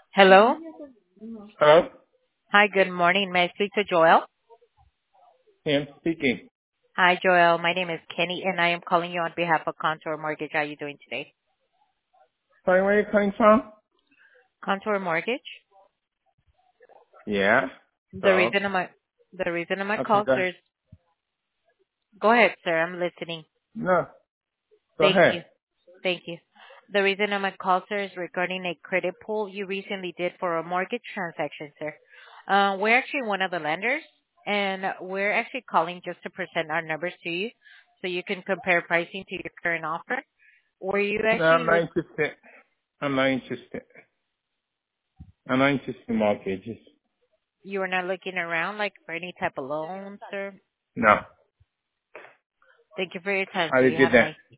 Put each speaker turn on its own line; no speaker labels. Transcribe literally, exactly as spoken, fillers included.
Hello.
Hello?
Hi, good morning. May I speak to Joel?
Him speaking.
Hi, Joel. My name is Kenny, and I am calling you on behalf of Contour Mortgage. How are you doing today?
Sorry, where you coming from?
Contour Mortgage?
Yeah.
The
So,
reason of my the reason of my
okay,
call,
go,
sir, is go ahead, sir. I'm listening.
no, go
Thank you.
ahead.
Thank you. The reason of my call, sir, is regarding a credit pull you recently did for a mortgage transaction, sir. Uh, we're actually one of the lenders, and we're actually calling just to present our numbers to you so you can compare pricing to your current offer. Were you
No,
actually
I'm not
look
interested. I'm not interested. I'm not interested in mortgages.
you were not looking around like for any type of loans, sir?
No.
Thank you for your time,
Have
sir.
a
You
good
have a
day.
nice